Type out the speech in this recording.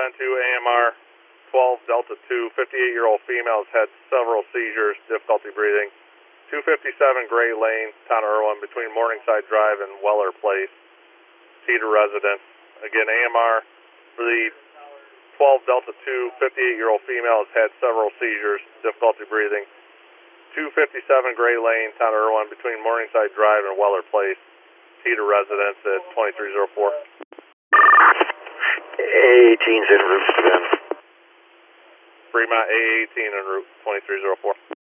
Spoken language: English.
10-2 AMR 12 Delta 2, 58-year-old female has had several seizures, difficulty breathing. 257 Gray Lane, Town of Irwin, between Morningside Drive and Weller Place. Cedar residence. Again, AMR for the 12 Delta 2, 58-year-old female has had several seizures, difficulty breathing. 257 Gray Lane, Town of Irwin, between Morningside Drive and Weller Place. Cedar residence at 2304. A18's en route to them. Fremont A18 en route 2304.